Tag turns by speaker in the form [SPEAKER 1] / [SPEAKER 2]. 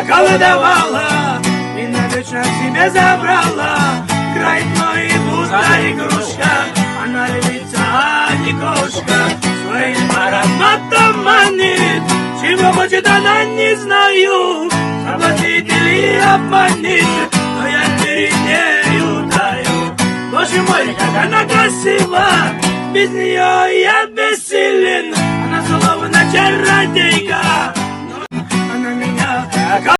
[SPEAKER 1] околдовала, и навечно к себе забрала. Играет мной будто игрушка, она львица, а не кошка. Своим ароматом манит, чего хочет она, не знаю. Соблазнит или обманет, но я перед нею таю. Боже мой, как она красива, без нее я бессилен. Она словно чародейка.